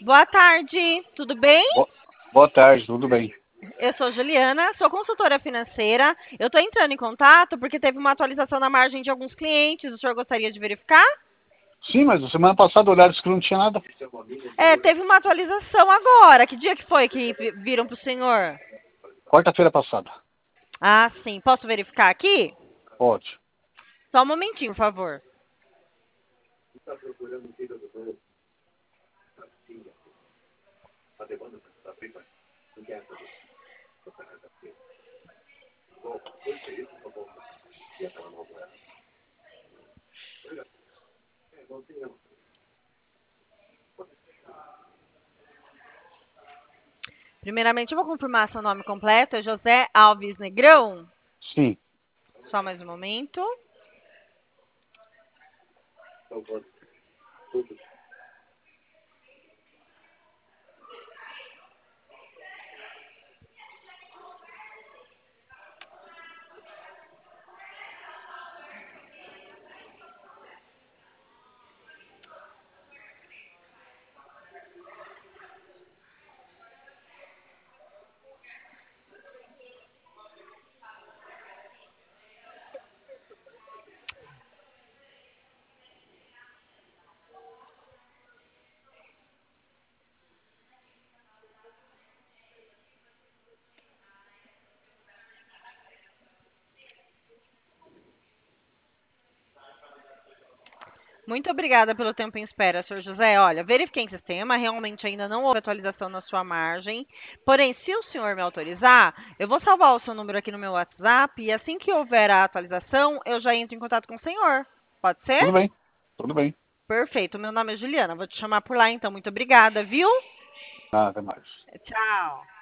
Boa tarde, tudo bem? Bo- Boa tarde, tudo bem? Eu sou Juliana, sou consultora financeira. Eu estou entrando em contato porque teve uma atualização na margem de alguns clientes. O senhor gostaria de verificar? Sim, mas semana passada olharam que não tinha nada. Teve uma atualização agora. Que dia que foi que viram para o senhor? Quarta-feira passada. Ah, sim. Posso verificar aqui? Pode. Só um momentinho, por favor. Primeiramente, eu vou confirmar seu nome completo. É José Alves Negrão? Sim. Só mais um momento. Muito obrigada pelo tempo em espera, senhor José. Olha, verifiquei em sistema, realmente ainda não houve atualização na sua margem. Porém, se o senhor me autorizar, eu vou salvar o seu número aqui no meu WhatsApp e assim que houver a atualização, eu já entro em contato com o senhor. Pode ser? Tudo bem. Tudo bem. Perfeito. Meu nome é Juliana. Vou te chamar por lá, então. Muito obrigada, viu? Nada mais. Tchau.